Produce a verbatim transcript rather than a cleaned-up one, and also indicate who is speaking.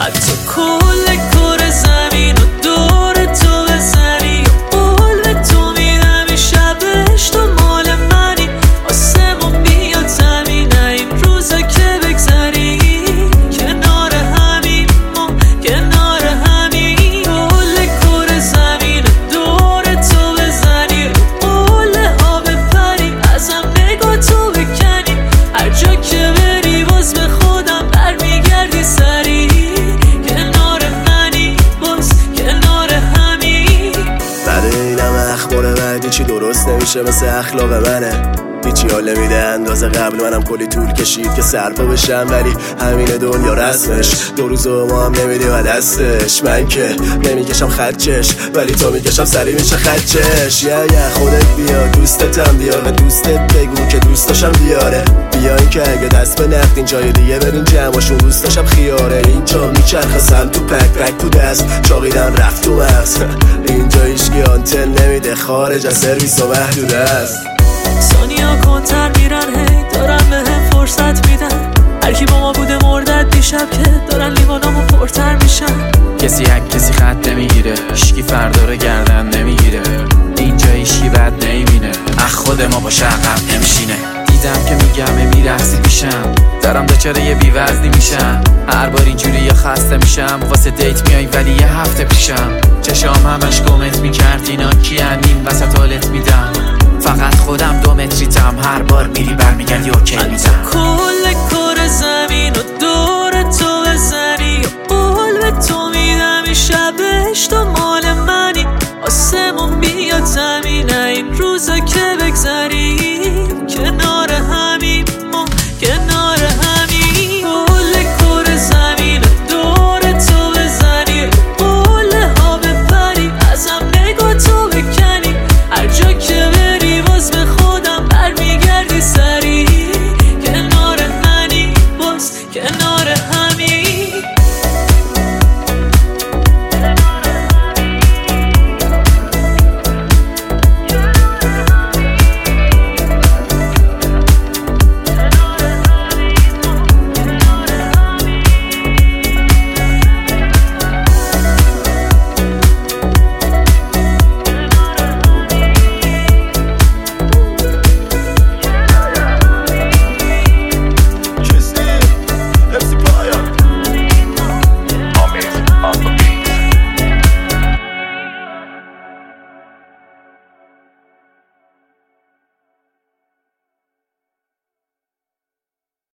Speaker 1: حتی کل کره زمین و دور تو بزنی قول به تو میدم این شبش تو مال منی آسمون بیاد زمین این روزا که بگذری کنار همین ما کنار همین کل کره زمین و دور تو بزنی قول ها بپری ازم نگاه تو بکنی هر جا که بری باز به خودم برمیگردی سری کنار منی باز کنار همین.
Speaker 2: بعد اینم اخبار بعدی چی درست نمیشه مثل اخلاق منه هیچی حال نمیده اندازه قبل منم کلی طول کشید که سرپا بشم ولی همین دنیا رسمش دو روز و ما هم نمیدیم و دستش من که نمیکشم خدچش ولی تو میکشم سری میشه خدچش یه یه خودت بیا دوستتم بیار و دوستت بگو که دوست داشتم بیاره بیاین که اگه دست به نقد این جای دیگه برین جمعشون دوست داشتم خیاره اینجا میچرخه سم تو پک پک تو دست چاقیدن رفت تو مغز اینجا هیچکی آنتن نمیده خارج از سرویس و محدود است
Speaker 1: ثانیا کنتر میرن هی دارن به هم فرصت میدن هرکی با ما بوده مردد دیشب که دارن لیوانامو پرتر میشن
Speaker 3: کسی حق کسی خط نمیگیره هیچکی فردا رو گردن نمیگیره اینجا هیچکی بد نمیبینه اخ خود ما با عقب نمیشینه دیدم که میگم میرخصی میشم دارم دچار یه بیوزنی میشم هر بار اینجوری یا خسته میشم واسه دیت میای ولی یه هفته پیشم چشام همش کامنت میکرد اینا کیان این وسط حالت میدم فقط خودم دو متریتم هر بار میری برمیگردی اوکی میزم
Speaker 1: کل